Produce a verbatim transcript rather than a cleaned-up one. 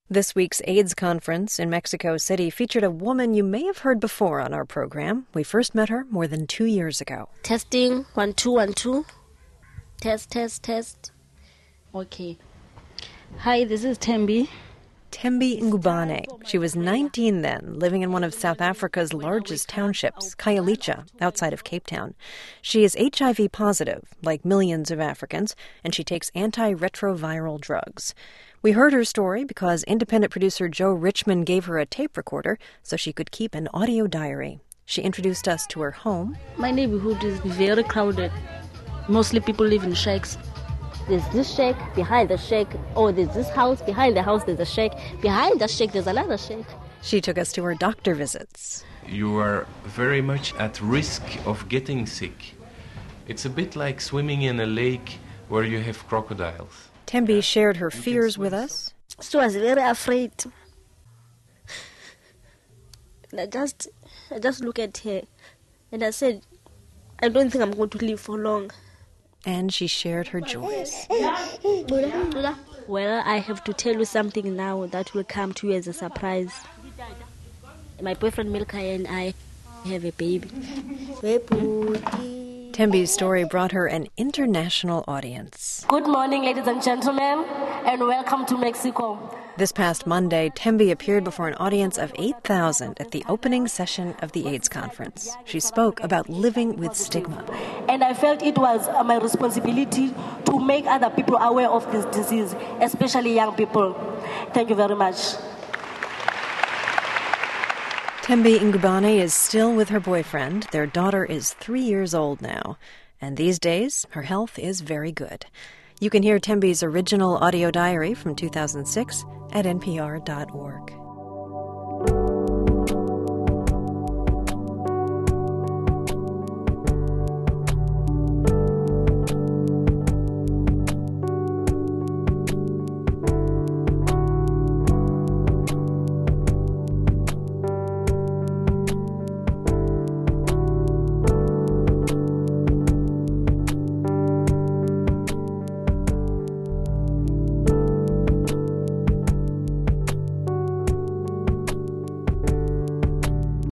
This week's AIDS conference in Mexico City featured a woman you may have heard before on our program. We first met her more than two years ago. Testing, one, two, one, two. Test, test, test. Okay. Hi, this is Thembi. Thembi Ngubane. She was nineteen then, living in one of South Africa's largest townships, Khayelitsha, outside of Cape Town. She is H I V positive, like millions of Africans, and she takes antiretroviral drugs. We heard her story because independent producer Joe Richman gave her a tape recorder so she could keep an audio diary. She introduced us to her home. My neighborhood is very crowded. Mostly people live in shacks. There's this shack, behind the shack, oh, there's this house, behind the house there's a shack, behind the shack there's another shack. She took us to her doctor visits. You are very much at risk of getting sick. It's a bit like swimming in a lake where you have crocodiles. Thembi shared her fears with us. So I was very afraid. And I just, I just looked at her and I said, I don't think I'm going to live for long. And she shared her joys. Well, I have to tell you something now that will come to you as a surprise. My boyfriend Milka and I have a baby. Thembi's story brought her an international audience. Good morning, ladies and gentlemen, and welcome to Mexico. This past Monday, Thembi appeared before an audience of eight thousand at the opening session of the AIDS conference. She spoke about living with stigma. And I felt it was my responsibility to make other people aware of this disease, especially young people. Thank you very much. Thembi Ngubane is still with her boyfriend. Their daughter is three years old now. And these days, her health is very good. You can hear Thembi's original audio diary from two thousand six at N P R dot org.